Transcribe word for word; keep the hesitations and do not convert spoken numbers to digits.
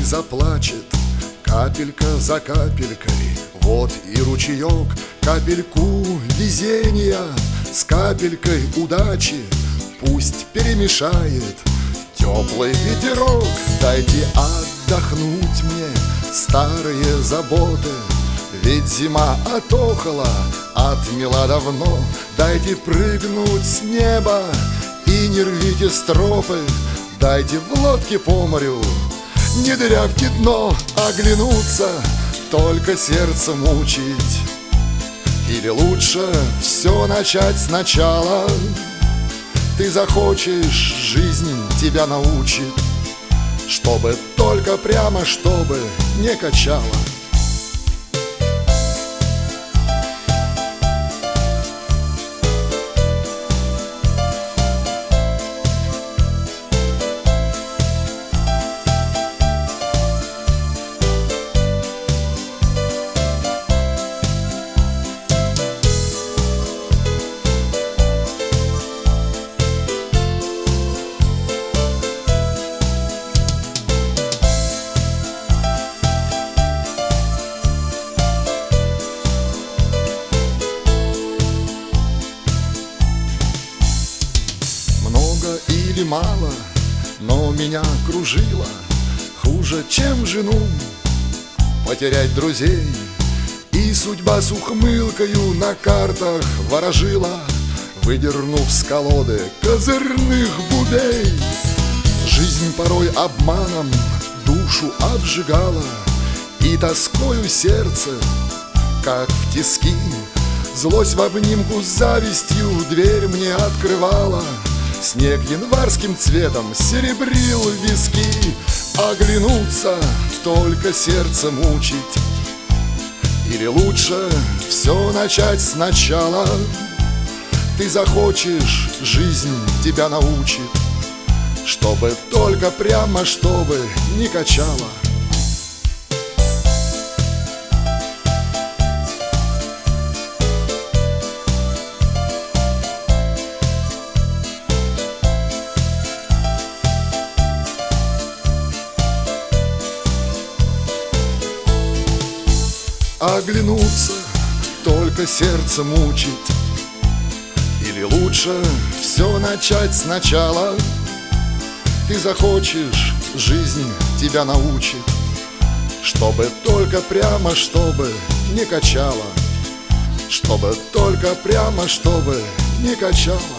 заплачет капелька за капелькой. Вот и ручеек, капельку везения с капелькой удачи пусть перемешает теплый ветерок. Дайте отдохнуть мне старые заботы, ведь зима отохла, отмела давно. Дайте прыгнуть с неба и не рвите стропы, дайте в лодке по морю не дырявьте дно. Оглянуться, только сердце мучить, или лучше все начать сначала? Ты захочешь, жизнь тебя научит, чтобы только прямо, чтобы не качало. Или мало, но меня кружило хуже, чем жену потерять друзей. И судьба с ухмылкою на картах ворожила, выдернув с колоды козырных бубей. Жизнь порой обманом душу обжигала, и тоскою сердце, как в тиски, злость в обнимку с завистью дверь мне открывала. Снег январским цветом серебрил виски. Оглянуться, только сердце мучить, или лучше все начать сначала? Ты захочешь, жизнь тебя научит, чтобы только прямо, чтобы не качало. Оглянуться, только сердце мучить, или лучше все начать сначала? Ты захочешь, жизнь тебя научит, чтобы только прямо, чтобы не качало, чтобы только прямо, чтобы не качало.